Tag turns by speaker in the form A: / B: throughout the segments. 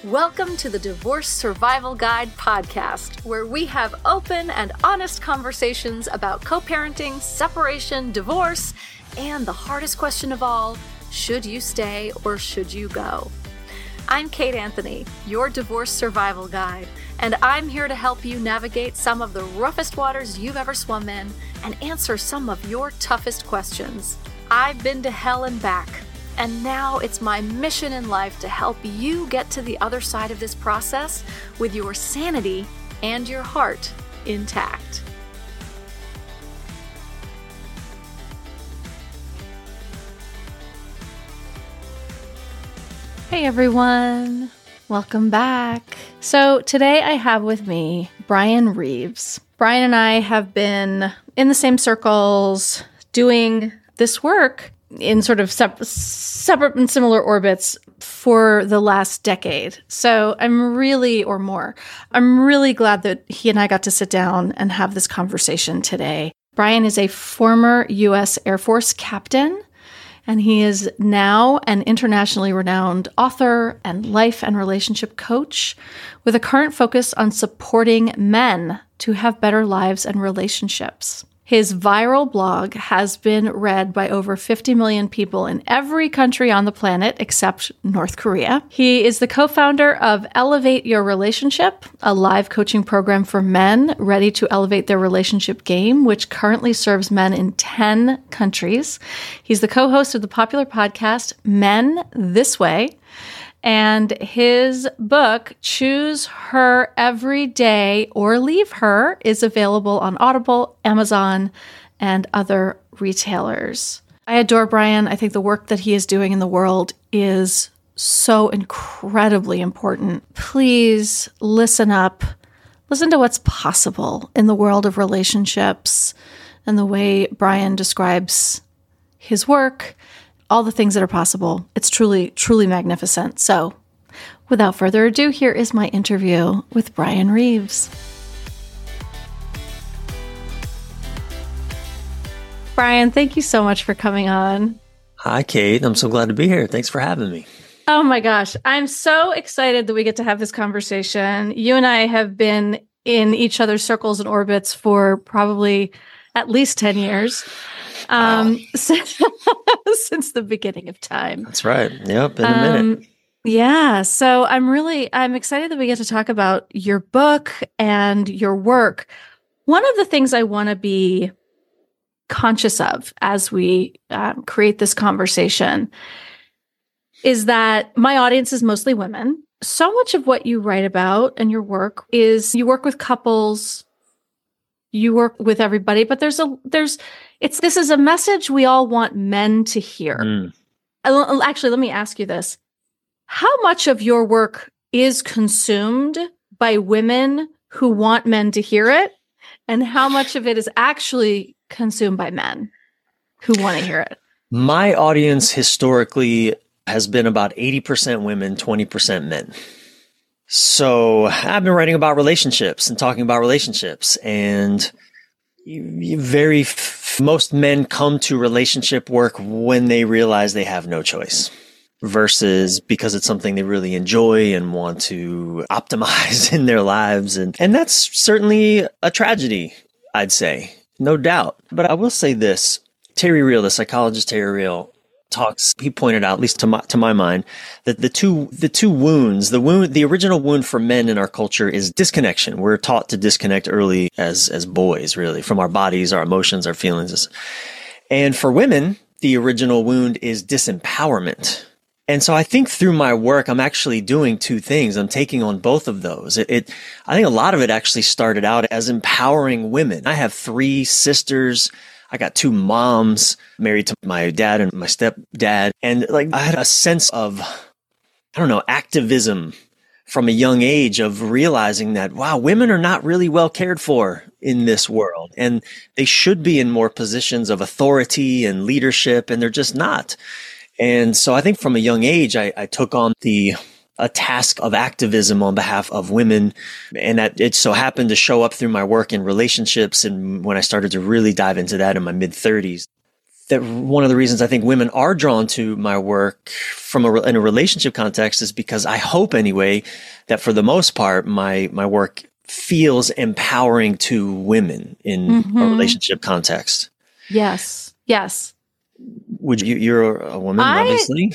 A: Welcome to the Divorce Survival Guide podcast, where we have open and honest conversations about co-parenting, separation, divorce, and the hardest question of all, should you stay or should you go? I'm Kate Anthony, your divorce survival guide, and I'm here to help you navigate some of the roughest waters you've ever swum in and answer some of your toughest questions. I've been to hell and back, and now it's my mission in life to help you get to the other side of this process with your sanity and your heart intact. Hey everyone, welcome back. So today I have with me Brian Reeves. Brian and I have been in the same circles doing this work in sort of separate and similar orbits for the last decade. So I'm really glad that he and I got to sit down and have this conversation today. Brian is a former U.S. Air Force captain, and he is now an internationally renowned author and life and relationship coach with a current focus on supporting men to have better lives and relationships. His viral blog has been read by over 50 million people in every country on the planet except North Korea. He is the co-founder of Elevate Your Relationship, a live coaching program for men ready to elevate their relationship game, which currently serves men in 10 countries. He's the co-host of the popular podcast Men This Way. And his book, Choose Her Every Day or Leave Her, is available on Audible, Amazon, and other retailers. I adore Brian. I think the work that he is doing in the world is so incredibly important. Please listen up. Listen to what's possible in the world of relationships and the way Brian describes his work. All the things that are possible. It's truly, truly magnificent. So without further ado, here is my interview with Brian Reeves. Brian, thank you so much for coming on.
B: Hi, Kate. I'm so glad to be here. Thanks for having me.
A: Oh my gosh. I'm so excited that we get to have this conversation. You and I have been in each other's circles and orbits for probably at least 10 years. Since the beginning of time.
B: That's right. Yep. In a minute.
A: Yeah. So I'm excited that we get to talk about your book and your work. One of the things I want to be conscious of as we create this conversation is that my audience is mostly women. So much of what you write about and your work is you work with couples, you work with everybody, but this is a message we all want men to hear. Actually, let me ask you this. How much of your work is consumed by women who want men to hear it? And how much of it is actually consumed by men who want to hear it?
B: My audience historically has been about 80% women, 20% men. So I've been writing about relationships and talking about relationships, and most men come to relationship work when they realize they have no choice versus because it's something they really enjoy and want to optimize in their lives. And that's certainly a tragedy, I'd say, no doubt. But I will say this, Terry Real, the psychologist Terry Real, he pointed out, at least to my mind, that the two wounds, the original wound for men in our culture is disconnection. We're taught to disconnect early as boys, really, from our bodies, our emotions, our feelings. And for women, the original wound is disempowerment. And so I think through my work, I'm actually doing two things. I'm taking on both of those. I think a lot of it actually started out as empowering women. I have 3 sisters. I got 2 moms, married to my dad and my stepdad. And I had a sense of, activism from a young age of realizing that, wow, women are not really well cared for in this world. And they should be in more positions of authority and leadership, and they're just not. And so I think from a young age, I took on a task of activism on behalf of women. And that it so happened to show up through my work in relationships. And when I started to really dive into that in my mid-30s, that one of the reasons I think women are drawn to my work in a relationship context is because I hope anyway that for the most part, my work feels empowering to women in a relationship context.
A: Yes. Yes.
B: Would you're a woman, obviously.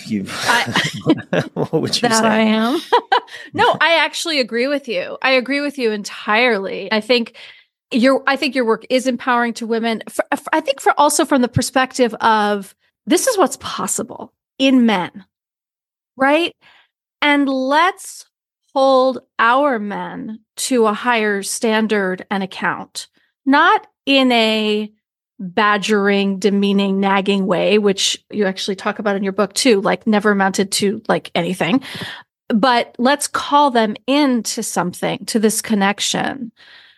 B: What would you say?
A: I am. No, I actually agree with you. I agree with you entirely. I think your work is empowering to women. I think also from the perspective of this is what's possible in men, right? And let's hold our men to a higher standard and account, not in a badgering, demeaning, nagging way, which you actually talk about in your book too, like never amounted to like anything. But let's call them into something, to this connection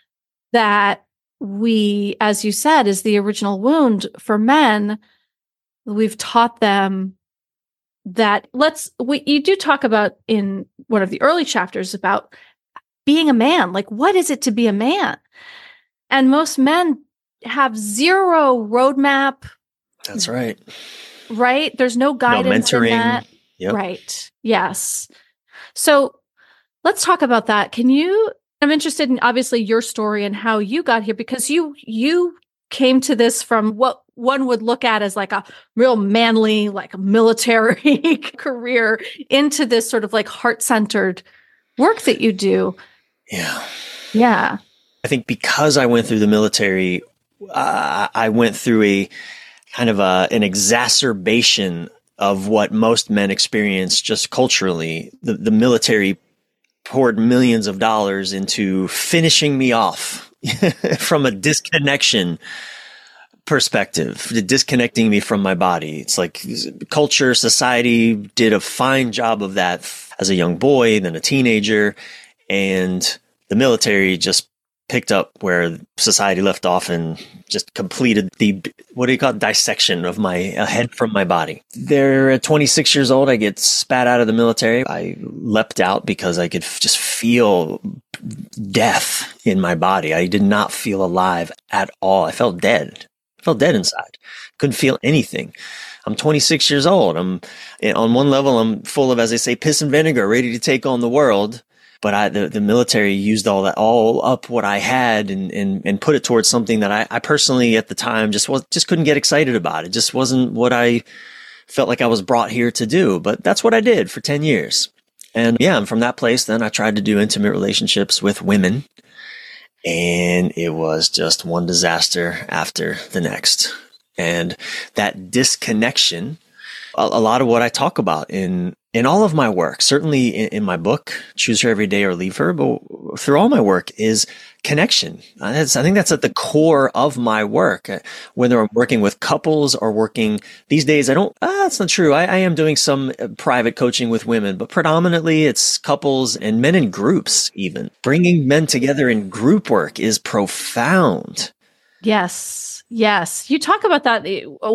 A: that we, as you said, is the original wound for men. We've taught them that you do talk about in one of the early chapters about being a man. Like, what is it to be a man? And most men have zero roadmap.
B: That's right.
A: Right? There's no guidance in that.
B: Yep.
A: Right. Yes. So let's talk about that. I'm interested in obviously your story and how you got here, because you came to this from what one would look at as like a real manly, like a military career into this sort of like heart-centered work that you do.
B: Yeah.
A: Yeah.
B: I think because I went through the military, I went through a kind of an exacerbation of what most men experience just culturally. The military poured millions of dollars into finishing me off from a disconnection perspective, disconnecting me from my body. It's like culture, society did a fine job of that as a young boy, then a teenager, and the military just picked up where society left off and just completed the, what do you call it, dissection of my head from my body. There at 26 years old, I get spat out of the military. I leapt out because I could just feel death in my body. I did not feel alive at all. I felt dead. I felt dead inside. Couldn't feel anything. I'm 26 years old. On one level, I'm full of, as they say, piss and vinegar, ready to take on the world. But the military used all up what I had and put it towards something that I personally at the time just couldn't get excited about. It just wasn't what I felt like I was brought here to do. But that's what I did for 10 years. And yeah, and from that place, then I tried to do intimate relationships with women. And it was just one disaster after the next. And that disconnection, a lot of what I talk about in all of my work, certainly in my book, Choose Her Every Day or Leave Her, but through all my work is connection. I think that's at the core of my work. Whether I'm working with couples or working these days, that's not true. I am doing some private coaching with women, but predominantly it's couples and men in groups even. Bringing men together in group work is profound.
A: Yes. Yes. You talk about that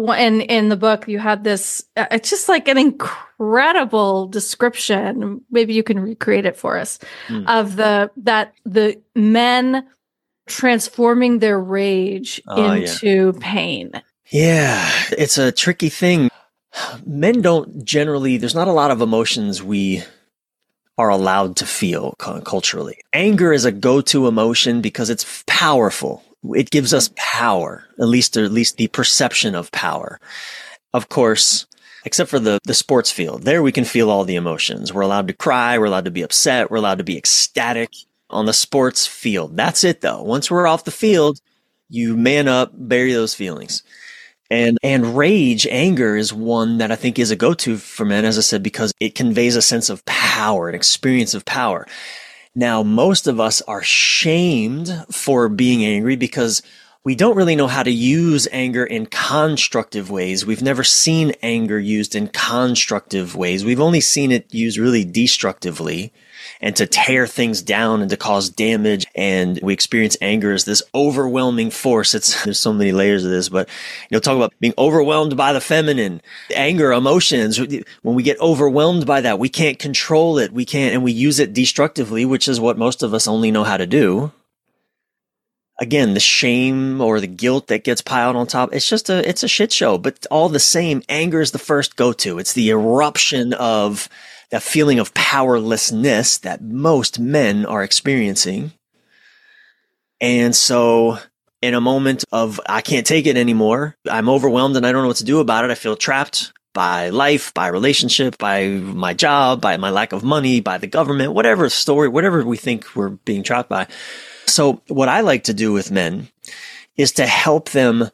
A: in the book. You had this, it's just like an incredible description. Maybe you can recreate it for us of the men transforming their rage into pain.
B: Yeah. It's a tricky thing. Men don't generally, there's not a lot of emotions we are allowed to feel culturally. Anger is a go-to emotion because it's powerful. It gives us power, at least the perception of power. Of course, except for the sports field, there we can feel all the emotions. We're allowed to cry. We're allowed to be upset. We're allowed to be ecstatic on the sports field. That's it though. Once we're off the field, you man up, bury those feelings. And rage, anger is one that I think is a go-to for men, as I said, because it conveys a sense of power, an experience of power. Now, most of us are shamed for being angry because we don't really know how to use anger in constructive ways. We've never seen anger used in constructive ways. We've only seen it used really destructively and to tear things down and to cause damage. And we experience anger as this overwhelming force. There's so many layers of this, but talk about being overwhelmed by the feminine, anger, emotions. When we get overwhelmed by that, we can't control it. And we use it destructively, which is what most of us only know how to do. again, the shame or the guilt that gets piled on top, it's a shit show. But all the same, anger is the first go-to. It's the eruption of that feeling of powerlessness that most men are experiencing. And so in a moment of, I can't take it anymore, I'm overwhelmed and I don't know what to do about it. I feel trapped by life, by relationship, by my job, by my lack of money, by the government, whatever story, whatever we think we're being trapped by. So what I like to do with men is to help them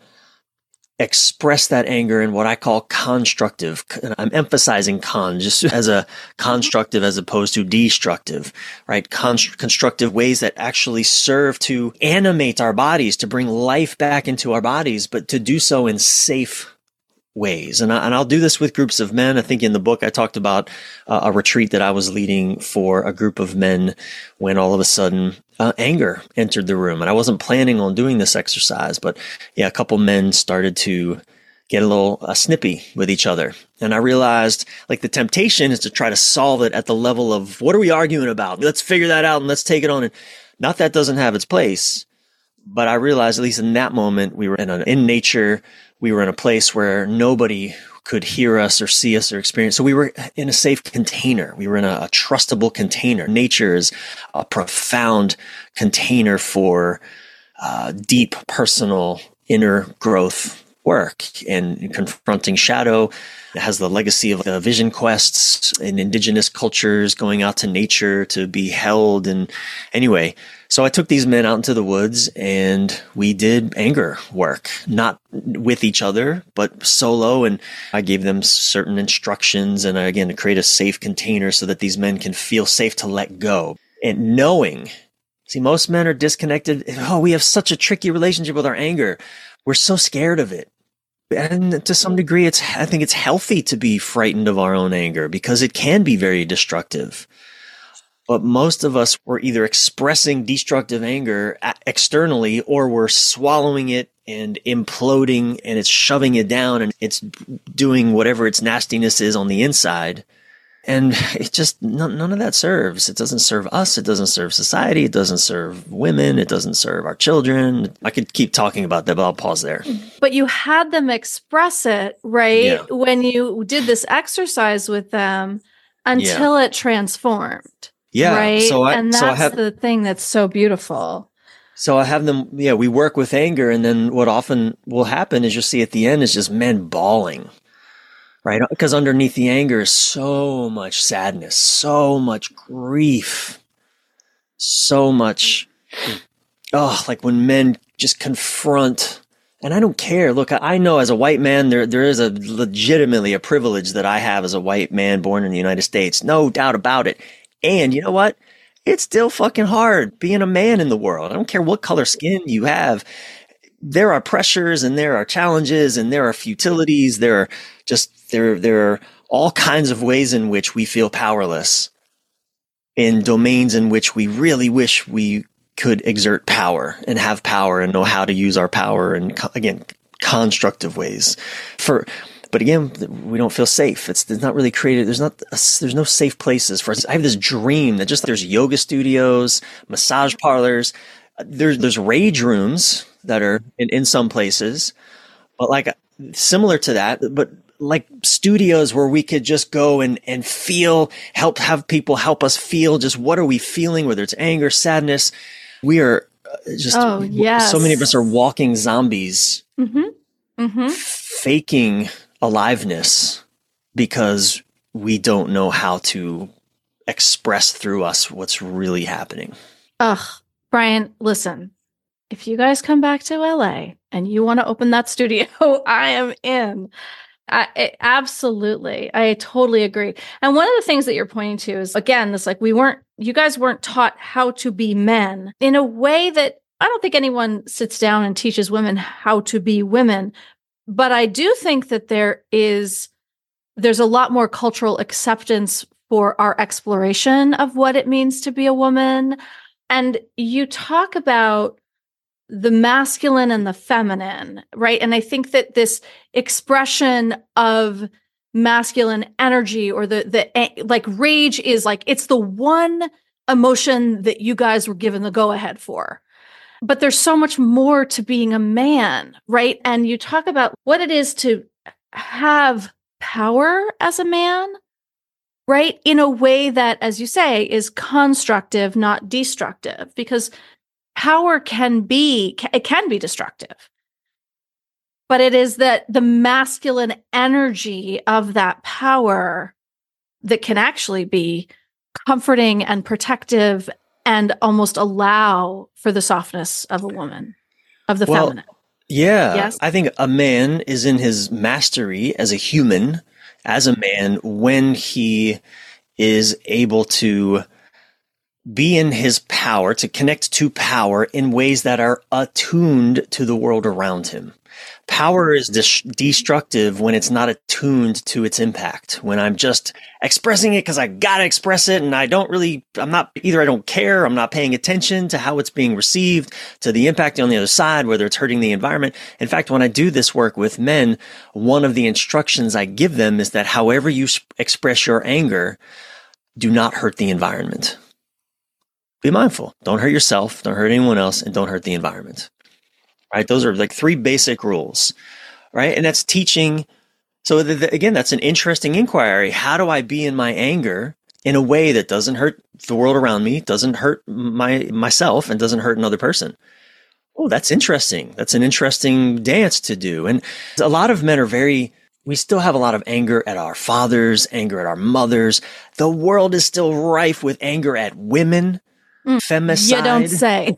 B: express that anger in what I call constructive. I'm emphasizing just as a constructive as opposed to destructive, right? Constructive ways that actually serve to animate our bodies, to bring life back into our bodies, but to do so in safe ways. And I'll do this with groups of men. I think in the book, I talked about a retreat that I was leading for a group of men when all of a sudden anger entered the room. And I wasn't planning on doing this exercise, but yeah, a couple men started to get a little snippy with each other. And I realized like the temptation is to try to solve it at the level of what are we arguing about? Let's figure that out and let's take it on. And not that doesn't have its place, but I realized at least in that moment, we were in nature. We were in a place where nobody could hear us or see us or experience. So we were in a safe container. We were in a trustable container. Nature is a profound container for deep personal inner growth work and confronting shadow. It has the legacy of the vision quests in indigenous cultures, going out to nature to be held. And anyway, so I took these men out into the woods and we did anger work, not with each other, but solo. And I gave them certain instructions and again, to create a safe container so that these men can feel safe to let go. And knowing, see, most men are disconnected. Oh, we have such a tricky relationship with our anger. We're so scared of it. And to some degree, I think it's healthy to be frightened of our own anger because it can be very destructive. But most of us were either expressing destructive anger externally or we're swallowing it and imploding and it's shoving it down and it's doing whatever its nastiness is on the inside. And it just, none of that serves. It doesn't serve us. It doesn't serve society. It doesn't serve women. It doesn't serve our children. I could keep talking about that, but I'll pause there.
A: But you had them express it, right?
B: Yeah.
A: When you did this exercise with them until it transformed.
B: Yeah.
A: Right. And that's the thing that's so beautiful.
B: So I have them, we work with anger. And then what often will happen is you'll see at the end is just men bawling. Right? Because underneath the anger is so much sadness, so much grief, so much, like when men just confront, and I don't care. Look, I know as a white man, there is legitimately a privilege that I have as a white man born in the United States. No doubt about it. And you know what? It's still fucking hard being a man in the world. I don't care what color skin you have. There are pressures and there are challenges and there are futilities. There are all kinds of ways in which we feel powerless in domains in which we really wish we could exert power and have power and know how to use our power and again, constructive ways but again, we don't feel safe. It's not really created. There's no safe places for us. I have this dream that there's yoga studios, massage parlors, there's rage rooms that are in some places, but like similar to that, but like studios where we could just go and have people help us feel just what are we feeling, whether it's anger, sadness. We are so many of us are walking zombies, faking aliveness because we don't know how to express through us what's really happening.
A: Brian, listen, if you guys come back to LA and you want to open that studio, I am in. Absolutely. I totally agree. And one of the things that you're pointing to is, again, this like you guys weren't taught how to be men in a way that I don't think anyone sits down and teaches women how to be women. But I do think that there's a lot more cultural acceptance for our exploration of what it means to be a woman. And you talk about the masculine and the feminine, right? And I think that this expression of masculine energy or the like rage is like, it's the one emotion that you guys were given the go ahead for. But there's so much more to being a man, right? And you talk about what it is to have power as a man, right? In a way that, as you say, is constructive, not destructive, because power can be destructive. But it is that the masculine energy of that power that can actually be comforting and protective and almost allow for the softness of a woman, of the feminine.
B: Yeah.
A: Yes?
B: I think a man is in his mastery as a human, as a man, when he is able to be in his power, to connect to power in ways that are attuned to the world around him. Power is destructive when it's not attuned to its impact, when I'm just expressing it because I got to express it. And I don't care. I'm not paying attention to how it's being received, to the impact on the other side, whether it's hurting the environment. In fact, when I do this work with men, one of the instructions I give them is that however you express your anger, do not hurt the environment. Be mindful. Don't hurt yourself. Don't hurt anyone else, and don't hurt the environment. Right? Those are like 3 basic rules, right? And that's teaching. So again, that's an interesting inquiry. How do I be in my anger in a way that doesn't hurt the world around me, doesn't hurt myself, and doesn't hurt another person? Oh, that's interesting. That's an interesting dance to do. And a lot of men we still have a lot of anger at our fathers, anger at our mothers. The world is still rife with anger at women. Femicide.
A: You don't say.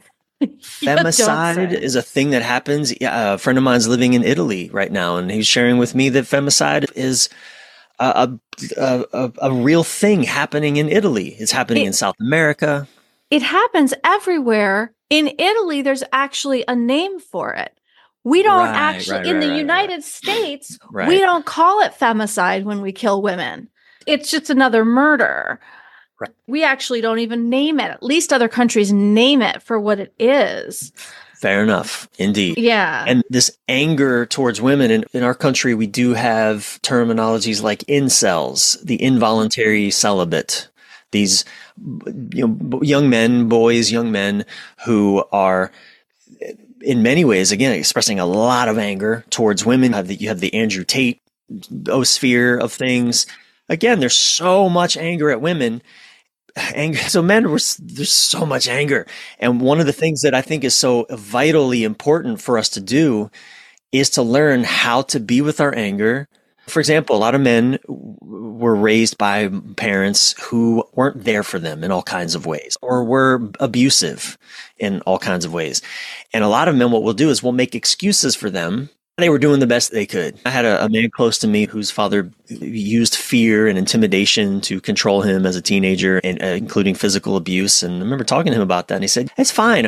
B: Femicide is a thing that happens. A friend of mine's living in Italy right now, and he's sharing with me that femicide is a real thing happening in Italy. It's happening in South America.
A: It happens everywhere. In Italy, there's actually a name for it. We don't in the United States, we don't call it femicide when we kill women. It's just another murder. Right. We actually don't even name it. At least other countries name it for what it is.
B: Fair enough. Indeed.
A: Yeah.
B: And this anger towards women, in our country, we do have terminologies like incels, the involuntary celibate. These young men who are in many ways, again, expressing a lot of anger towards women. You have the Andrew Tate sphere of things. Again, there's so much anger at women. So men, there's so much anger. And one of the things that I think is so vitally important for us to do is to learn how to be with our anger. For example, a lot of men were raised by parents who weren't there for them in all kinds of ways, or were abusive in all kinds of ways. And a lot of men, what we'll do is we'll make excuses for them. They were doing the best they could. I had a man close to me whose father used fear and intimidation to control him as a teenager, and including physical abuse. And I remember talking to him about that, and he said, "It's fine.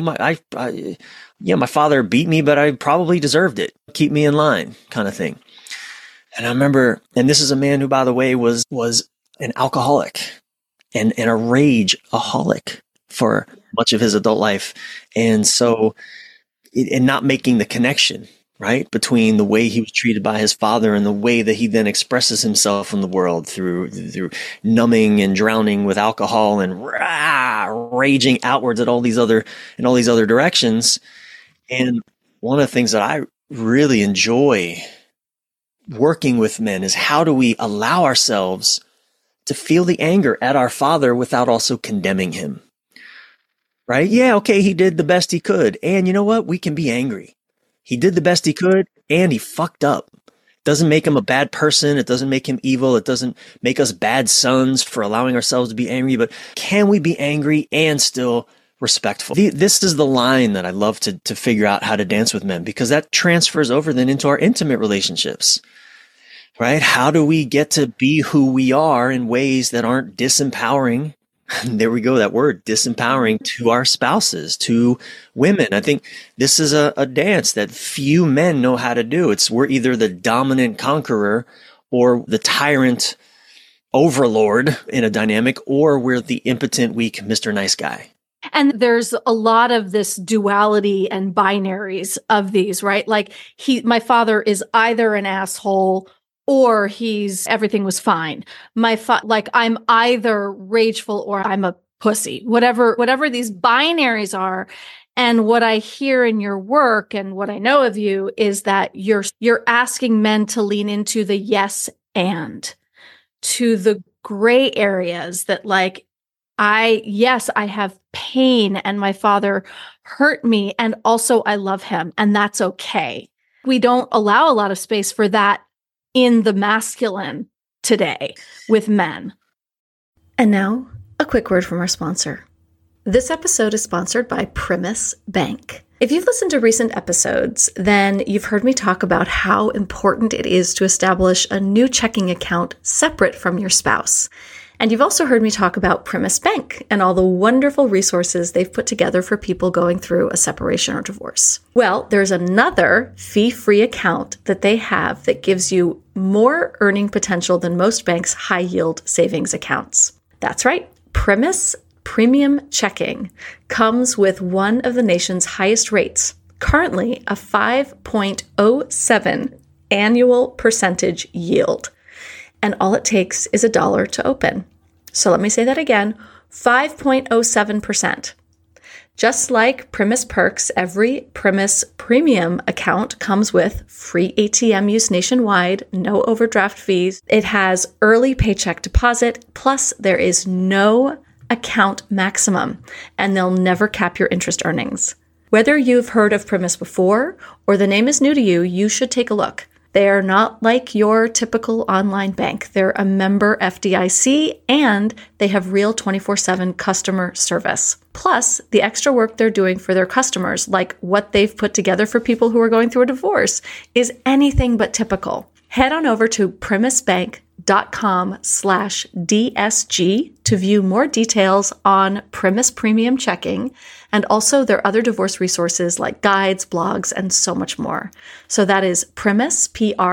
B: My father beat me, but I probably deserved it. Keep me in line," kind of thing. And I remember, and this is a man who, by the way, was an alcoholic and a rageaholic for much of his adult life, and so and not making the connection, right, between the way he was treated by his father and the way that he then expresses himself in the world through numbing and drowning with alcohol and raging outwards at all these other directions. And one of the things that I really enjoy working with men is how do we allow ourselves to feel the anger at our father without also condemning him, right? Yeah, okay, he did the best he could. And you know what? We can be angry. He did the best he could, and he fucked up. Doesn't make him a bad person. It doesn't make him evil. It doesn't make us bad sons for allowing ourselves to be angry. But can we be angry and still respectful? This is the line that I love to figure out how to dance with men, because that transfers over then into our intimate relationships, right? How do we get to be who we are in ways that aren't disempowering? There we go, that word, disempowering, to our spouses, to women. I think this is a dance that few men know how to do. We're either the dominant conqueror or the tyrant overlord in a dynamic, or we're the impotent, weak Mr. Nice Guy.
A: And there's a lot of this duality and binaries of these, right? Like my father is either an asshole or everything was fine. Like I'm either rageful or I'm a pussy, whatever these binaries are. And what I hear in your work and what I know of you is that you're asking men to lean into the yes and to the gray areas that like, I have pain and my father hurt me and also I love him and that's okay. We don't allow a lot of space for that in the masculine today with men. And now, a quick word from our sponsor. This episode is sponsored by Primis Bank. If you've listened to recent episodes, then you've heard me talk about how important it is to establish a new checking account separate from your spouse. And you've also heard me talk about Primis Bank and all the wonderful resources they've put together for people going through a separation or divorce. Well, there's another fee-free account that they have that gives you more earning potential than most banks' high-yield savings accounts. That's right. Primis Premium Checking comes with one of the nation's highest rates, currently a 5.07 annual percentage yield. And all it takes is $1 to open. So let me say that again, 5.07%. Just like Primis Perks, every Primis Premium account comes with free ATM use nationwide, no overdraft fees. It has early paycheck deposit, plus there is no account maximum, and they'll never cap your interest earnings. Whether you've heard of Primis before or the name is new to you, you should take a look. They are not like your typical online bank. They're a member FDIC and they have real 24/7 customer service. Plus, the extra work they're doing for their customers, like what they've put together for people who are going through a divorce, is anything but typical. Head on over to primisbank.com/DSG to view more details on Primis Premium Checking and also their other divorce resources like guides, blogs, and so much more. So that is Primis,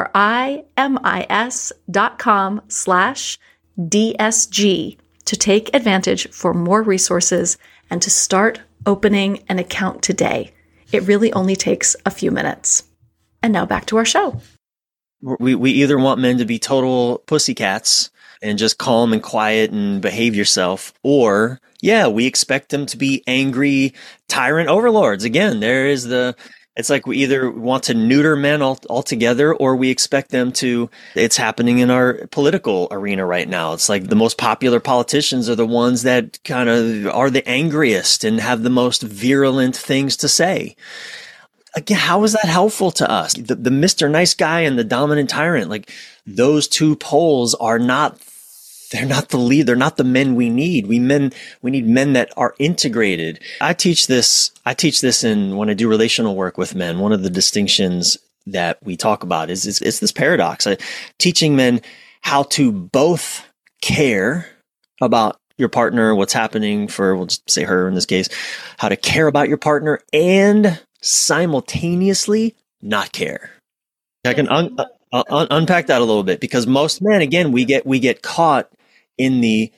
A: PRIMIS.com/DSG to take advantage for more resources and to start opening an account today. It really only takes a few minutes. And now back to our show.
B: We either want men to be total pussycats and just calm and quiet and behave yourself, or we expect them to be angry tyrant overlords. Again, it's like we either want to neuter men altogether, or we expect them to. It's happening in our political arena right now. It's like the most popular politicians are the ones that kind of are the angriest and have the most virulent things to say. Again, how is that helpful to us? The Mr. Nice Guy and the dominant tyrant, like those two poles they're not the lead. They're not the men we need. We need men that are integrated. I teach this when I do relational work with men. One of the distinctions that we talk about is it's this paradox. Teaching men how to both care about your partner, what's happening for, we'll just say her in this case, how to care about your partner and simultaneously not care. I can unpack that a little bit, because most men, again, we get caught in the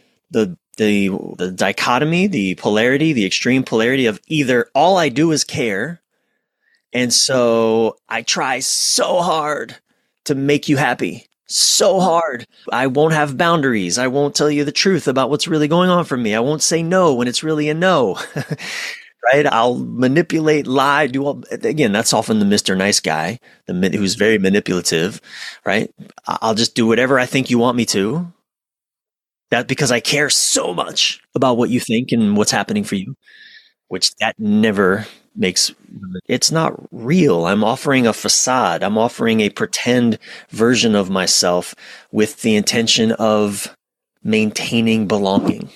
B: dichotomy, the polarity, the extreme polarity of either all I do is care, and so I try so hard to make you happy, so hard. I won't have boundaries. I won't tell you the truth about what's really going on for me. I won't say no when it's really a no. Right? I'll manipulate, lie, again, that's often the Mr. Nice Guy, who's very manipulative, right? I'll just do whatever I think you want me to. That because I care so much about what you think and what's happening for you, which that never it's not real. I'm offering a facade. I'm offering a pretend version of myself with the intention of maintaining belonging.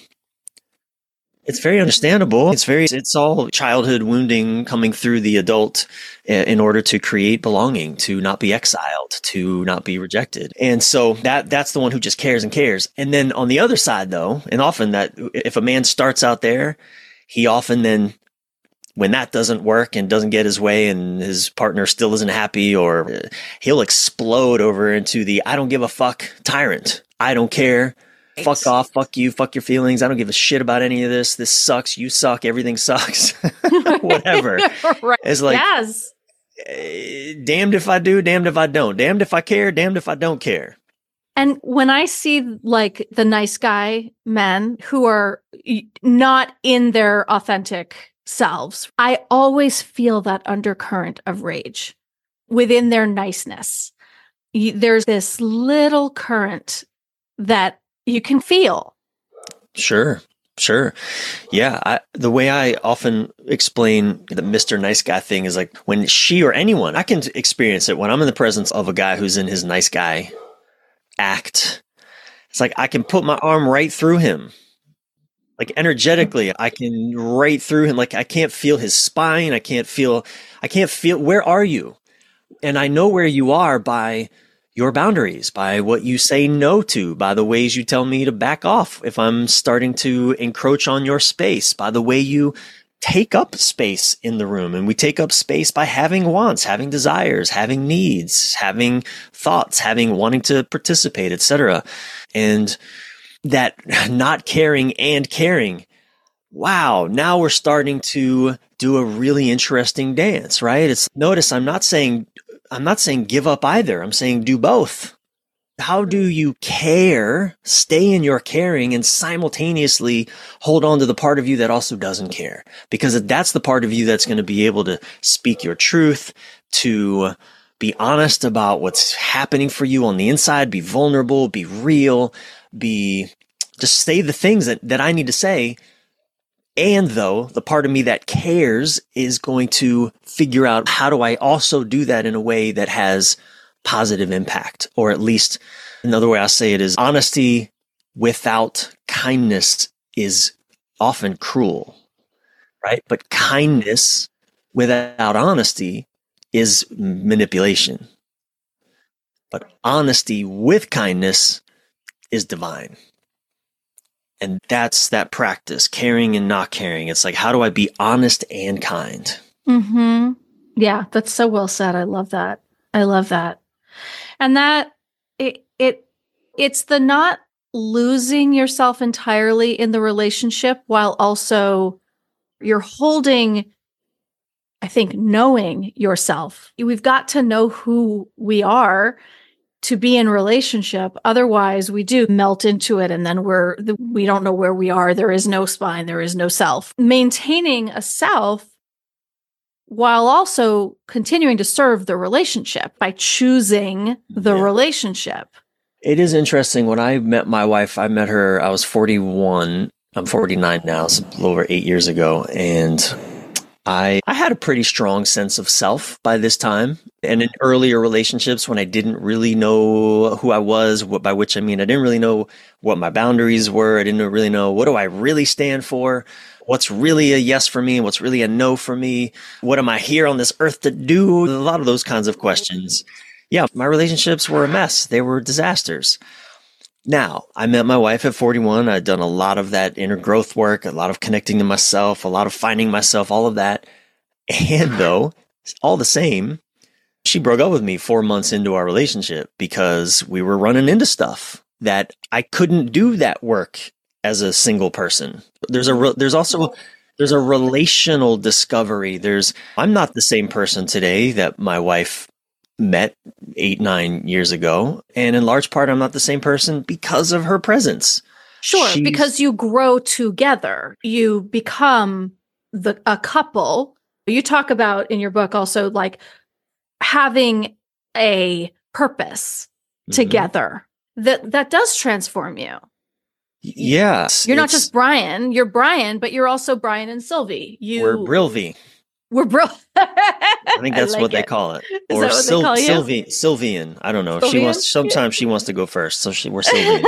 B: It's very understandable. It's all childhood wounding coming through the adult in order to create belonging, to not be exiled, to not be rejected. And so that's the one who just cares and cares. And then on the other side though, and often that if a man starts out there, he often then, when that doesn't work and doesn't get his way and his partner still isn't happy, or he'll explode over into the I don't give a fuck tyrant. I don't care. Fuck off, fuck you, fuck your feelings. I don't give a shit about any of this. This sucks. You suck. Everything sucks. Whatever.
A: Right.
B: It's like,
A: yes.
B: Damned if I do, damned if I don't. Damned if I care, damned if I don't care.
A: And when I see like the nice guy men who are not in their authentic selves, I always feel that undercurrent of rage within their niceness. There's this little current that you can feel.
B: Sure. Yeah. The way I often explain the Mr. Nice Guy thing is like when she or anyone, I can experience it when I'm in the presence of a guy who's in his nice guy act. It's like I can put my arm right through him. Like energetically, I can right through him. Like I can't feel his spine. I can't feel, where are you? And I know where you are by your boundaries, by what you say no to, by the ways you tell me to back off if I'm starting to encroach on your space, by the way you take up space in the room. And we take up space by having wants, having desires, having needs, having thoughts, wanting to participate, etc. And that not caring and caring. Wow, now we're starting to do a really interesting dance, right? Notice I'm not saying give up either. I'm saying do both. How do you care, stay in your caring, and simultaneously hold on to the part of you that also doesn't care? Because that's the part of you that's going to be able to speak your truth, to be honest about what's happening for you on the inside, be vulnerable, be real, just say the things that I need to say. And though the part of me that cares is going to figure out how do I also do that in a way that has positive impact, or at least another way I say it is honesty without kindness is often cruel, right? But kindness without honesty is manipulation. But honesty with kindness is divine. And that's that practice, caring and not caring. It's like, how do I be honest and kind?
A: Mm-hmm. Yeah, that's so well said. I love that. And that it's the not losing yourself entirely in the relationship while also you're holding, I think, knowing yourself. We've got to know who we are to be in relationship. Otherwise, we do melt into it and then we don't know where we are. There is no spine. There is no self. Maintaining a self while also continuing to serve the relationship by choosing the relationship.
B: It is interesting. When I met my wife, I met her, I was 41. I'm 49 now, so a little over 8 years ago. And I had a pretty strong sense of self by this time. And in earlier relationships, when I didn't really know who I was, by which I mean I didn't really know what my boundaries were. I didn't really know what do I really stand for, what's really a yes for me and what's really a no for me. What am I here on this earth to do? A lot of those kinds of questions. Yeah, my relationships were a mess. They were disasters. Now, I met my wife at 41. I'd done a lot of that inner growth work, a lot of connecting to myself, a lot of finding myself, all of that. And though, all the same, she broke up with me 4 months into our relationship because we were running into stuff that I couldn't do that work as a single person. There's also a relational discovery. I'm not the same person today that my wife met 8-9 years ago. And in large part, I'm not the same person because of her presence.
A: Sure, because you grow together. You become a couple. You talk about in your book also like having a purpose together that does transform you.
B: Yes.
A: You're not just Brian, you're Brian, but you're also Brian and Sylvie.
B: We're Brilvy.
A: We're
B: I think that's what they call it.
A: Or
B: Sylvian. I don't know.
A: Sylvian?
B: Sometimes she wants to go first. So we're Sylvian.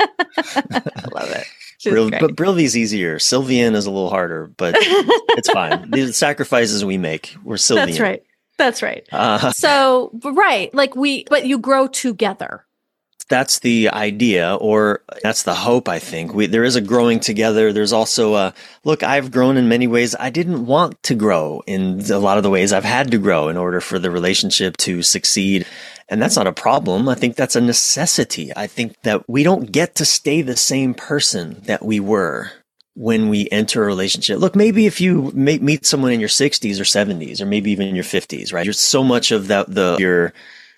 A: I love it.
B: But Brilvy's easier. Sylvian is a little harder, but it's fine. The sacrifices we make, we're Sylvian.
A: That's right. Right. But you grow together.
B: That's the idea, or that's the hope, I think. There is a growing together. There's also look, I've grown in many ways. I didn't want to grow in a lot of the ways I've had to grow in order for the relationship to succeed. And that's not a problem. I think that's a necessity. I think that we don't get to stay the same person that we were when we enter a relationship. Look, maybe if you meet someone in your 60s or 70s, or maybe even in your 50s, right? You're so much of your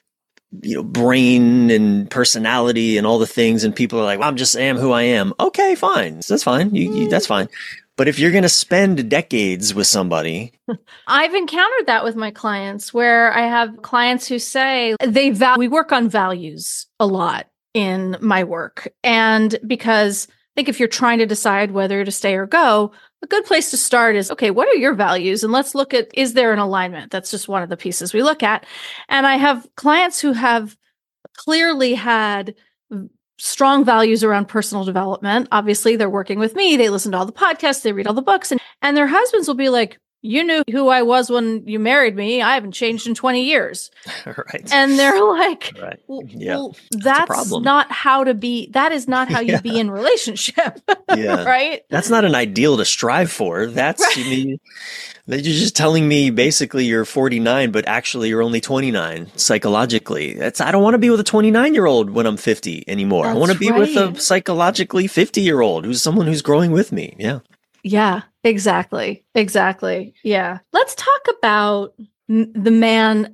B: brain and personality and all the things, and people are like, well, I am who I am. Okay, fine. That's fine. That's fine. But if you're going to spend decades with somebody,
A: I've encountered that with my clients where I have clients who say we work on values a lot in my work. And because I think if you're trying to decide whether to stay or go, a good place to start is, okay, what are your values? And let's look at, is there an alignment? That's just one of the pieces we look at. And I have clients who have clearly had strong values around personal development. Obviously, they're working with me. They listen to all the podcasts, they read all the books, and their husbands will be like, you knew who I was when you married me. I haven't changed in 20 years.
B: Right.
A: And they're like,
B: right.
A: Well, that's not how to be. That is not how you be in relationship. Right.
B: That's not an ideal to strive for. That's, right. You're just telling me basically you're 49, but actually you're only 29 psychologically. I don't want to be with a 29-year-old when I'm 50 anymore. I want to be with a psychologically 50-year-old who's someone who's growing with me. Yeah.
A: Yeah, exactly. Exactly. Yeah. Let's talk about the man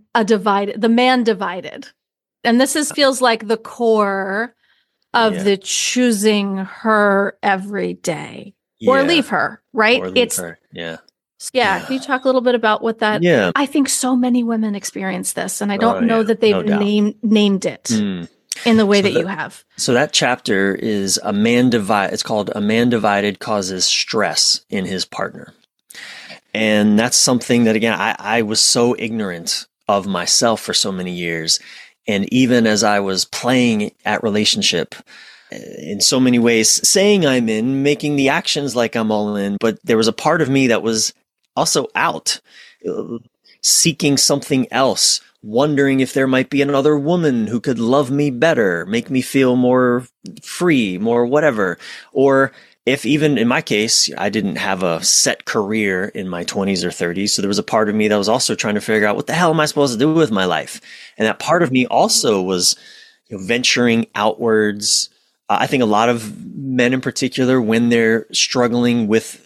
A: divided. And this feels like the core of the choosing her every day or leave her, right?
B: Or leave her. Yeah.
A: Yeah. Can you talk a little bit about what that?
B: Yeah.
A: I think so many women experience this, and I don't know that they've named it in the way that you have.
B: So that chapter is it's called A Man Divided Causes Stress in His Partner. And that's something that, again, I was so ignorant of myself for so many years. And even as I was playing at relationship, in so many ways, saying I'm in, making the actions like I'm all in, but there was a part of me that was also out, seeking something else, wondering if there might be another woman who could love me better, make me feel more free, more whatever. Or if even in my case, I didn't have a set career in my 20s or 30s. So there was a part of me that was also trying to figure out what the hell am I supposed to do with my life? And that part of me also was venturing outwards. I think a lot of men in particular, when they're struggling with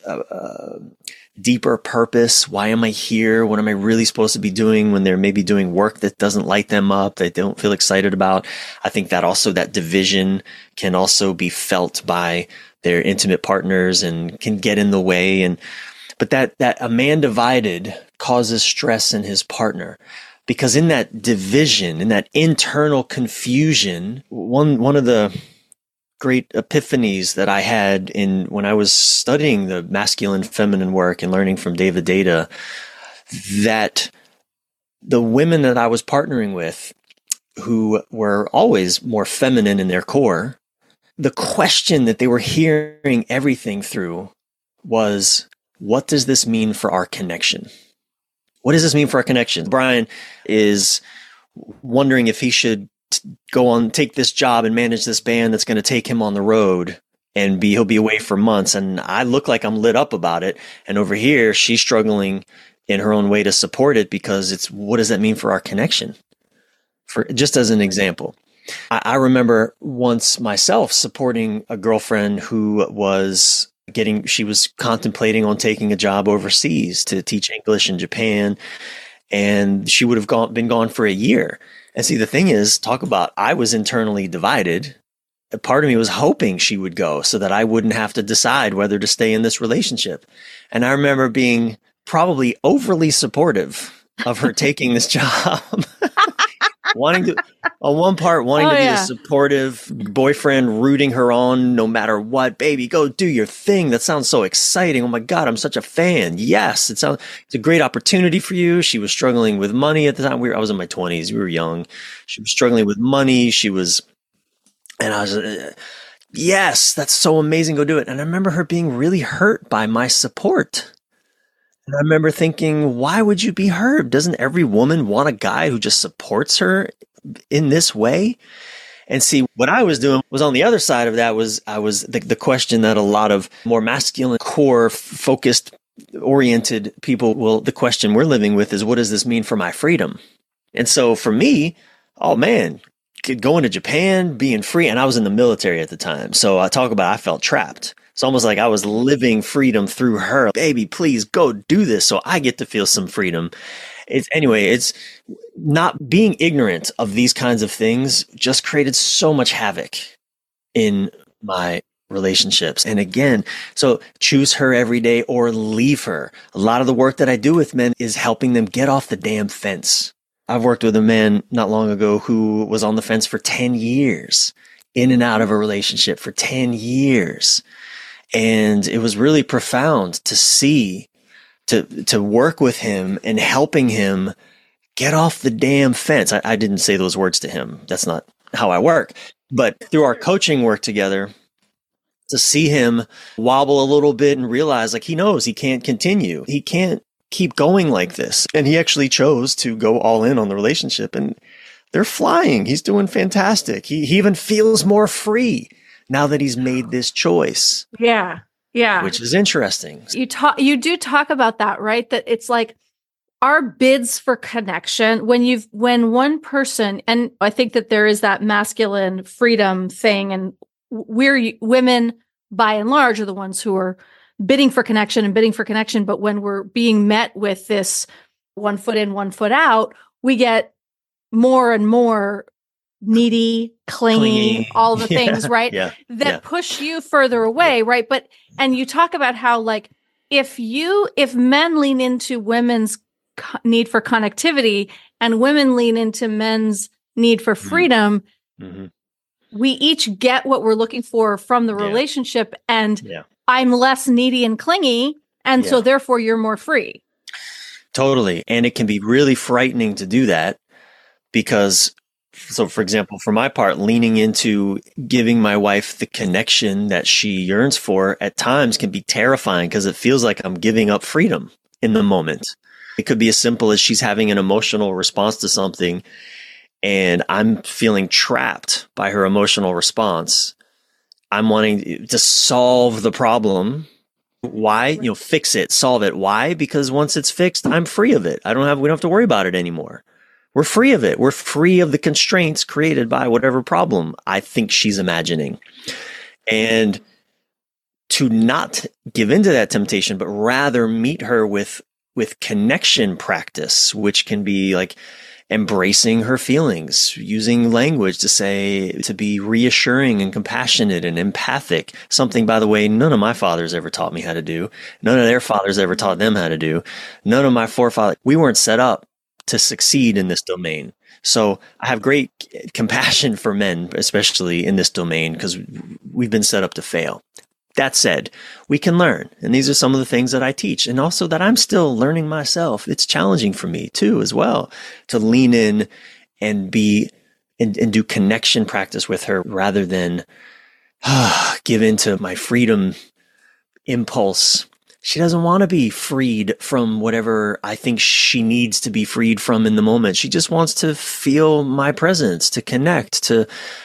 B: deeper purpose, why am I here? What am I really supposed to be doing when they're maybe doing work that doesn't light them up, they don't feel excited about? I think that division can also be felt by their intimate partners and can get in the way. But that a man divided causes stress in his partner. Because in that division, in that internal confusion, one of the great epiphanies that I had when I was studying the masculine feminine work and learning from David Deida, that the women that I was partnering with, who were always more feminine in their core, the question that they were hearing everything through was, what does this mean for our connection? What does this mean for our connection? Brian is wondering if he should take this job and manage this band that's going to take him on the road, and he'll be away for months. And I look like I'm lit up about it. And over here, she's struggling in her own way to support it, because what does that mean for our connection? Just as an example, I remember once myself supporting a girlfriend who was contemplating on taking a job overseas to teach English in Japan. And she would have been gone for a year. And see, the thing is, I was internally divided. A part of me was hoping she would go so that I wouldn't have to decide whether to stay in this relationship. And I remember being probably overly supportive of her taking this job. wanting to be a supportive boyfriend, rooting her on no matter what. Baby, go do your thing. That sounds so exciting. Oh my God, I'm such a fan. Yes, it's a great opportunity for you. She was struggling with money at the time. I was in my 20s. We were young. She was struggling with money. And I was, yes, that's so amazing. Go do it. And I remember her being really hurt by my support. And I remember thinking, why would you be hurt? Doesn't every woman want a guy who just supports her in this way? And see, what I was doing was on the other side of that was the question that a lot of more masculine, core, focused, oriented people the question we're living with is, what does this mean for my freedom? And so for me, oh man, going to Japan, being free, and I was in the military at the time. So I felt trapped. It's almost like I was living freedom through her. Baby, please go do this so I get to feel some freedom. It's not being ignorant of these kinds of things just created so much havoc in my relationships. And again, so choose her every day or leave her. A lot of the work that I do with men is helping them get off the damn fence. I've worked with a man not long ago who was on the fence for 10 years, in and out of a relationship for 10 years. And it was really profound to see, to work with him and helping him get off the damn fence. I didn't say those words to him. That's not how I work. But through our coaching work together, to see him wobble a little bit and realize like he knows he can't continue. He can't keep going like this. And he actually chose to go all in on the relationship, and they're flying. He's doing fantastic. He even feels more free now that he's made this choice.
A: Yeah. Yeah.
B: Which is interesting.
A: You do talk about that, right? That it's like our bids for connection when one person, and I think that there is that masculine freedom thing, and women by and large are the ones who are bidding for connection. But when we're being met with this 1 foot in, 1 foot out, we get more and more needy, clingy, all the things, right? That push you further away, right? But, and you talk about how like, if men lean into women's need for connectivity and women lean into men's need for freedom, we each get what we're looking for from the relationship, and I'm less needy and clingy, and so therefore you're more free.
B: Totally. And it can be really frightening to do that because, so for example, for my part, leaning into giving my wife the connection that she yearns for at times can be terrifying because it feels like I'm giving up freedom in the moment. It could be as simple as she's having an emotional response to something and I'm feeling trapped by her emotional response. I'm wanting to solve the problem. Why? Fix it, solve it. Why? Because once it's fixed, I'm free of it. We don't have to worry about it anymore. We're free of it. We're free of the constraints created by whatever problem I think she's imagining. And to not give into that temptation, but rather meet her with connection practice, which can be like embracing her feelings, using language to be reassuring and compassionate and empathic. Something, by the way, none of my fathers ever taught me how to do. None of their fathers ever taught them how to do. None of my forefathers, we weren't set up to succeed in this domain. So I have great compassion for men, especially in this domain, because we've been set up to fail. That said, we can learn. And these are some of the things that I teach, and also that I'm still learning myself. It's challenging for me too, as well, to lean in and and do connection practice with her rather than give into my freedom impulse. She doesn't want to be freed from whatever I think she needs to be freed from in the moment. She just wants to feel my presence, to connect, to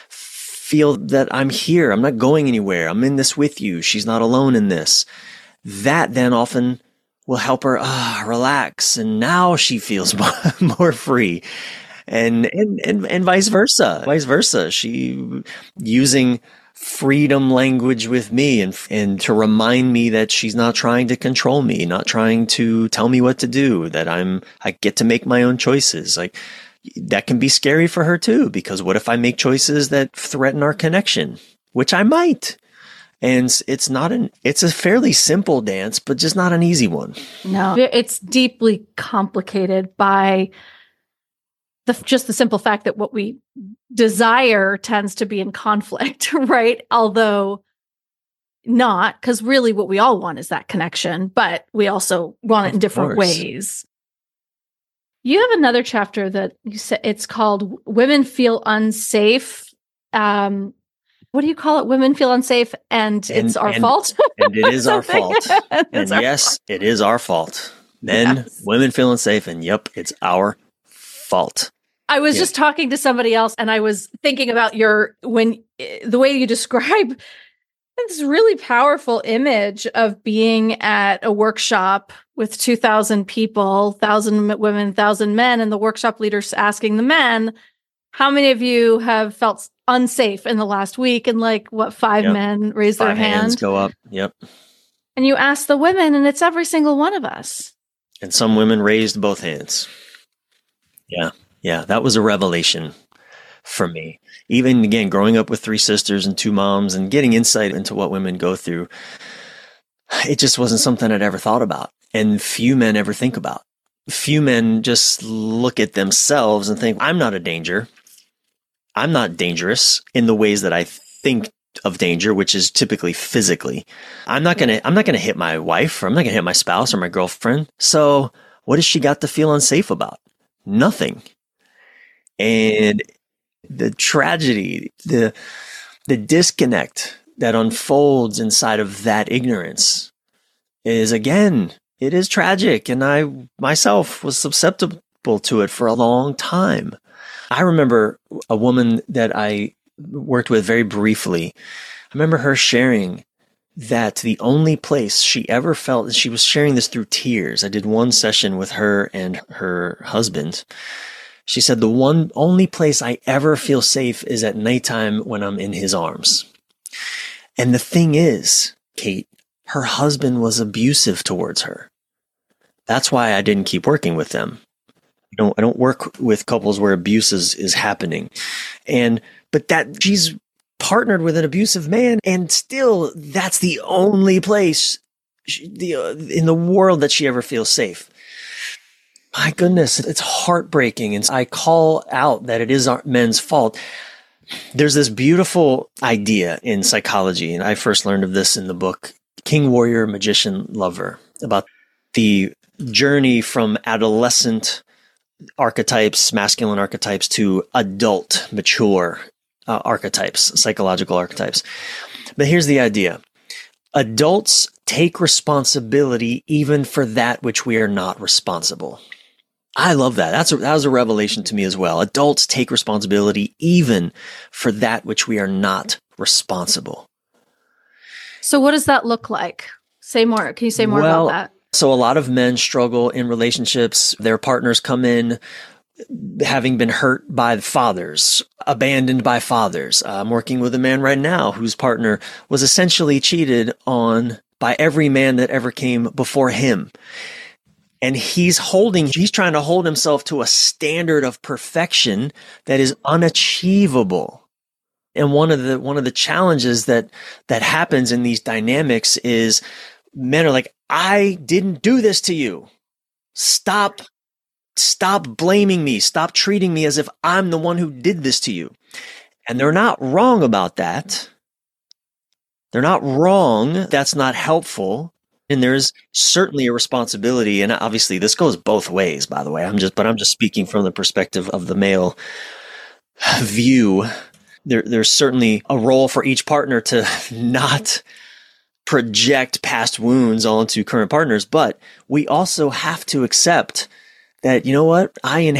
B: feel that I'm here. I'm not going anywhere. I'm in this with you. She's not alone in this. That then often will help her relax. And now she feels more free. And vice versa. Vice versa. She using freedom language with me and to remind me that she's not trying to control me, not trying to tell me what to do, that I get to make my own choices. Like, that can be scary for her too, because what if I make choices that threaten our connection, which I might. And it's a fairly simple dance, but just not an easy one.
A: No, it's deeply complicated by just the simple fact that what we desire tends to be in conflict, right? Although not, because really what we all want is that connection, but we also want it in different ways. You have another chapter that you said it's called Women Feel Unsafe. What do you call it? Women feel unsafe and it's our fault.
B: And it is our fault. And yes, it is our fault. Men, women feel unsafe, and yep, it's our fault.
A: I was just talking to somebody else and I was thinking about the way you describe this really powerful image of being at a workshop with 2,000 people, 1,000 women, 1,000 men, and the workshop leaders asking the men, how many of you have felt unsafe in the last week? And five men raise their hand.
B: Hands go up. Yep.
A: And you ask the women, and it's every single one of us.
B: And some women raised both hands. Yeah. Yeah. That was a revelation for me. Even again, growing up with three sisters and two moms and getting insight into what women go through, it just wasn't something I'd ever thought about. And few men ever think about. Few men just look at themselves and think, I'm not a danger. I'm not dangerous in the ways that I think of danger, which is typically physically. I'm not going to hit my wife, or I'm not going to hit my spouse or my girlfriend. So what has she got to feel unsafe about? Nothing. And the tragedy, the disconnect that unfolds inside of that ignorance is, again, it is tragic. And I myself was susceptible to it for a long time. I remember a woman that I worked with very briefly. I remember her sharing that the only place she ever felt, and she was sharing this through tears. I did one session with her and her husband. She said, the only place I ever feel safe is at nighttime when I'm in his arms. And the thing is, Kate, her husband was abusive towards her. That's why I didn't keep working with them. I don't work with couples where abuse is happening. But that she's partnered with an abusive man, and still that's the only place in the world that she ever feels safe. My goodness, it's heartbreaking. And I call out that it is our men's fault. There's this beautiful idea in psychology, and I first learned of this in the book King, Warrior, Magician, Lover, about the journey from adolescent archetypes, masculine archetypes, to adult, mature archetypes, psychological archetypes. But here's the idea. Adults take responsibility even for that which we are not responsible. I love that. That was a revelation to me as well. Adults take responsibility even for that which we are not responsible.
A: So what does that look like? Say more. Can you say more about that?
B: So a lot of men struggle in relationships. Their partners come in having been hurt by fathers, abandoned by fathers. I'm working with a man right now whose partner was essentially cheated on by every man that ever came before him. And he's trying to hold himself to a standard of perfection that is unachievable. And one of the challenges that happens in these dynamics is men are like, I didn't do this to you. Stop blaming me. Stop treating me as if I'm the one who did this to you. And they're not wrong about that. They're not wrong. That's not helpful. And there's certainly a responsibility. And obviously this goes both ways, by the way. I'm just speaking from the perspective of the male view. There's certainly a role for each partner to not project past wounds onto current partners. But we also have to accept that, you know what? I am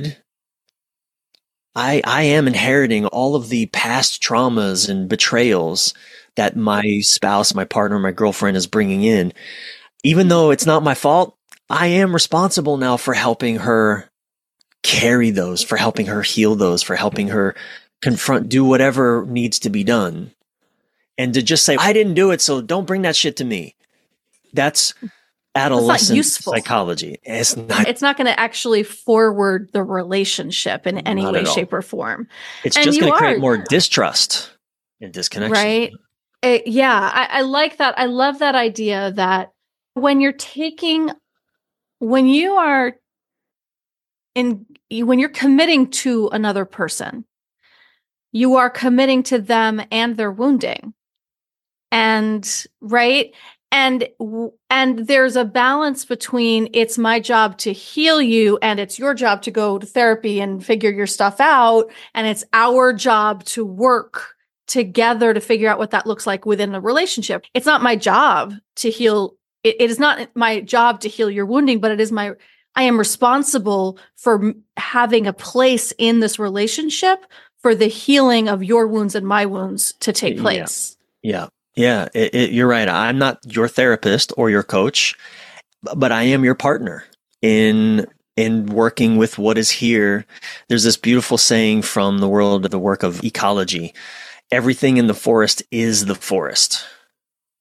B: inheriting all of the past traumas and betrayals that my spouse, my partner, my girlfriend is bringing in. Even though it's not my fault, I am responsible now for helping her carry those, for helping her heal those, for helping her do whatever needs to be done. And to just say, I didn't do it, so don't bring that shit to me. That's adolescent psychology. It's not
A: going to actually forward the relationship in any way, shape, or form.
B: It's just going to create more distrust and disconnection.
A: Right. I like that. I love that idea that when you're committing to another person, you are committing to them and their wounding. And right. And there's a balance between it's my job to heal you and it's your job to go to therapy and figure your stuff out. And it's our job to work together to figure out what that looks like within a relationship. It's not my job to heal. It is not my job to heal your wounding, but I am responsible for having a place in this relationship for the healing of your wounds and my wounds to take place.
B: Yeah. You're right. I'm not your therapist or your coach, but I am your partner in working with what is here. There's this beautiful saying from the world of the work of ecology. Everything in the forest is the forest.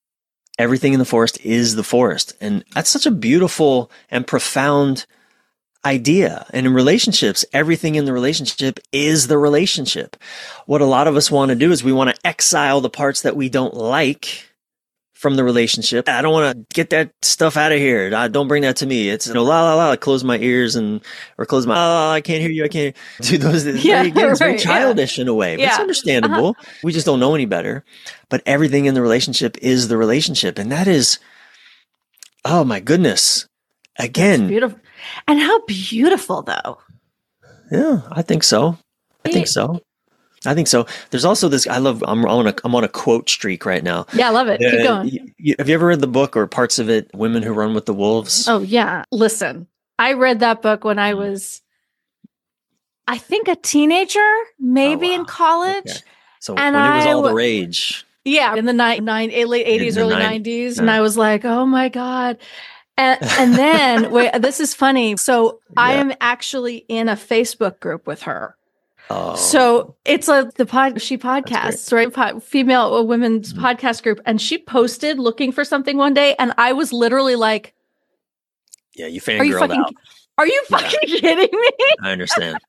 B: Everything in the forest is the forest. And that's such a beautiful and profound idea. And in relationships, everything in the relationship is the relationship. What a lot of us want to do is we want to exile the parts that we don't like from the relationship. I don't want to get that stuff out of here. Don't bring that to me. It's la la la. I close my ears or close my. Oh, I can't hear you. I can't do those. It's very childish in a way, but it's understandable. We just don't know any better. But everything in the relationship is the relationship, and that is, oh my goodness, again,
A: that's beautiful. And how beautiful, though.
B: Yeah, I think so. I think so. There's also this. I'm on a quote streak right now.
A: Yeah, I love it. Keep going.
B: Have you ever read the book or parts of it, Women Who Run with the Wolves?
A: Oh yeah. Listen, I read that book when I was, I think, a teenager, maybe in college. Okay.
B: So when it was all the rage.
A: Yeah, in the late 80s, early 90s, and I was like, oh my God. And then this is funny. So I am actually in a Facebook group with her. Oh. So it's she podcasts, right? Female women's podcast group. And she posted looking for something one day. And I was literally like,
B: yeah, you fangirled out.
A: Are you fucking kidding me?
B: I understand.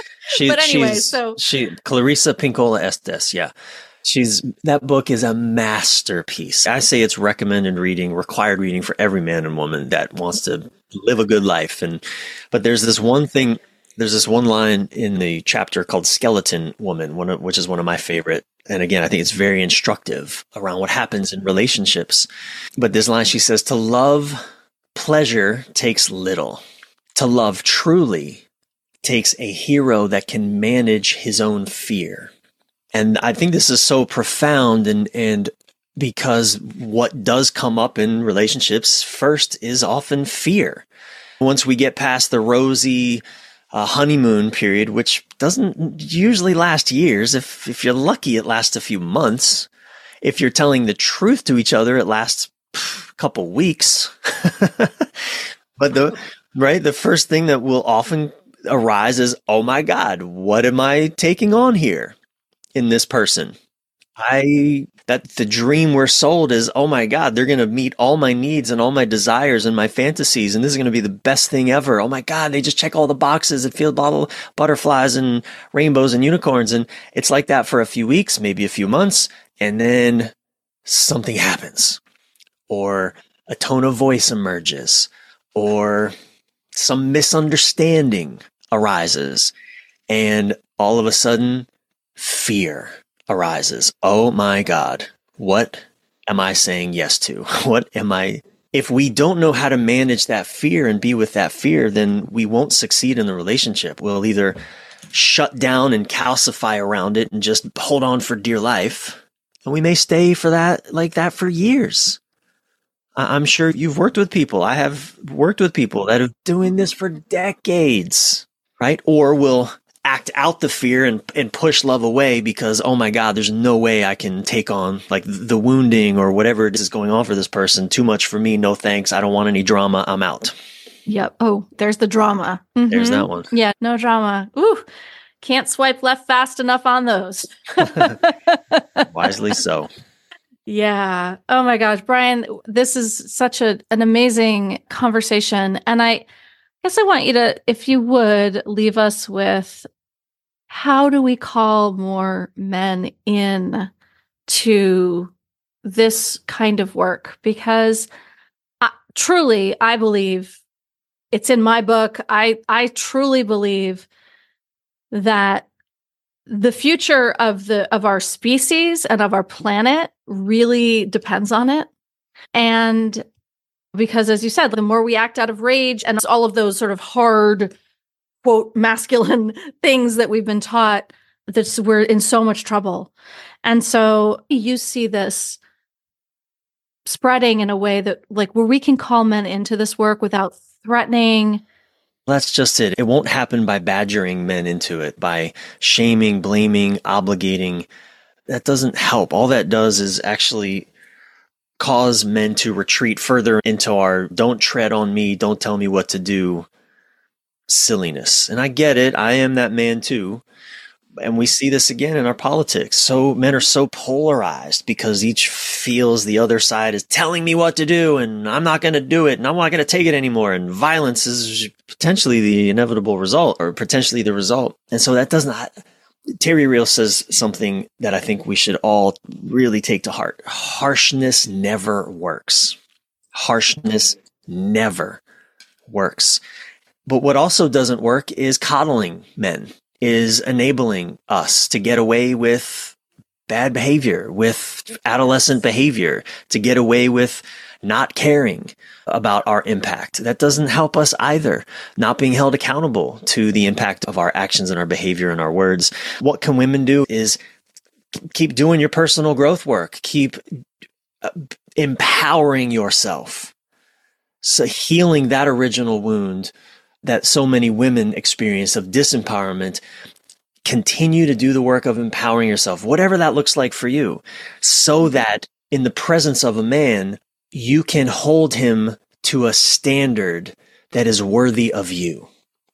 B: Clarissa Pinkola Estes. Yeah. That book is a masterpiece. I say it's required reading for every man and woman that wants to live a good life. But there's this one line in the chapter called Skeleton Woman, which is one of my favorite. And again, I think it's very instructive around what happens in relationships. But this line, she says, to love pleasure takes little. To love truly takes a hero that can manage his own fear. And I think this is so profound and because what does come up in relationships first is often fear. Once we get past the rosy honeymoon period, which doesn't usually last years. If you're lucky, it lasts a few months. If you're telling the truth to each other, it lasts a couple weeks. But the first thing that will often arise is, oh my God, what am I taking on here in this person? That the dream we're sold is, oh my God, they're going to meet all my needs and all my desires and my fantasies. And this is going to be the best thing ever. Oh my God, they just check all the boxes and feel butterflies and rainbows and unicorns. And it's like that for a few weeks, maybe a few months. And then something happens, or a tone of voice emerges, or some misunderstanding arises. And all of a sudden, fear arises. Oh my God, what am I saying yes to? If we don't know how to manage that fear and be with that fear, then we won't succeed in the relationship. We'll either shut down and calcify around it and just hold on for dear life. And we may stay like that for years. I'm sure you've worked with people. I have worked with people that have been doing this for decades, right? Or will act out the fear and push love away because, oh my God, there's no way I can take on like the wounding or whatever it is going on for this person. Too much for me. No thanks. I don't want any drama. I'm out.
A: Yep. Oh, there's the drama. Mm-hmm.
B: There's that one.
A: Yeah. No drama. Ooh, can't swipe left fast enough on those.
B: Wisely so.
A: Yeah. Oh my gosh, Brian, this is such an amazing conversation. And I guess I want you to, if you would, leave us with, how do we call more men in to this kind of work? Because truly, I believe, it's in my book, I truly believe that the future of our species and of our planet really depends on it. And because, as you said, the more we act out of rage and all of those sort of hard, quote, masculine things that we've been taught, we're in so much trouble. And so you see this spreading in a way that, like, where we can call men into this work without threatening.
B: That's just it. It won't happen by badgering men into it, by shaming, blaming, obligating. That doesn't help. All that does is actually cause men to retreat further into our don't tread on me, don't tell me what to do silliness. And I get it. I am that man too. And we see this again in our politics. So men are so polarized because each feels the other side is telling me what to do and I'm not going to do it and I'm not going to take it anymore. And violence is potentially the inevitable result or potentially the result. And so that does not, Terry Real says something that I think we should all really take to heart. Harshness never works. Harshness never works. But what also doesn't work is coddling men, is enabling us to get away with bad behavior, with adolescent behavior, to get away with not caring about our impact. That doesn't help us either. Not being held accountable to the impact of our actions and our behavior and our words. What can women do is keep doing your personal growth work. Keep empowering yourself. So healing that original wound that so many women experience of disempowerment. Continue to do the work of empowering yourself, whatever that looks like for you, so that in the presence of a man, you can hold him to a standard that is worthy of you.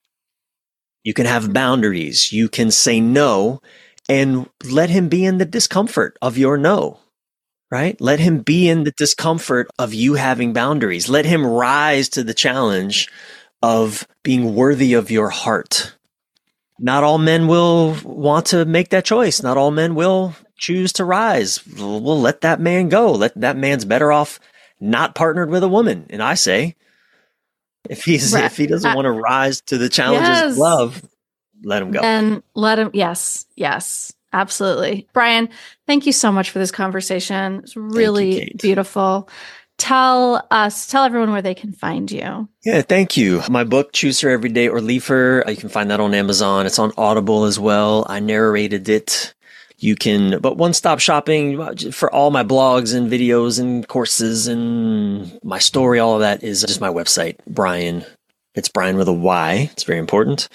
B: You can have boundaries. You can say no and let him be in the discomfort of your no, right? Let him be in the discomfort of you having boundaries. Let him rise to the challenge of being worthy of your heart. Not all men will want to make that choice. Not all men will choose to rise. We'll let that man go. That man's better off not partnered with a woman. And I say, if he doesn't want to rise to the challenges of love, let him go.
A: And let him. Yes, absolutely. Brian, thank you so much for this conversation. It's really beautiful. Tell everyone where they can find you.
B: Yeah, thank you. My book, Choose Her Every Day or Leave Her, you can find that on Amazon. It's on Audible as well. I narrated it. But one-stop shopping for all my blogs and videos and courses and my story, all of that is just my website, Brian. It's Brian with a Y. It's very important.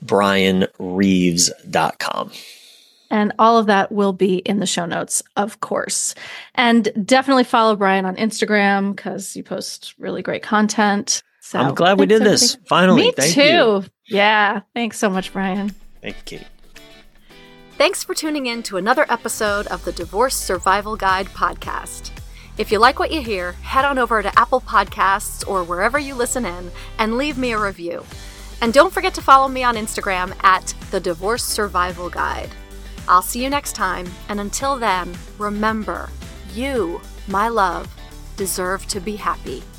B: BrianReeves.com.
A: And all of that will be in the show notes, of course. And definitely follow Brian on Instagram because you post really great content. So
B: I'm glad we did this. Finally.
A: Me
B: Thank
A: too.
B: you.
A: Yeah. Thanks so much, Brian.
B: Thank you, Kate.
C: Thanks for tuning in to another episode of the Divorce Survival Guide podcast. If you like what you hear, head on over to Apple Podcasts or wherever you listen in and leave me a review. And don't forget to follow me on Instagram at the Divorce Survival Guide. I'll see you next time, and until then, remember, you, my love, deserve to be happy.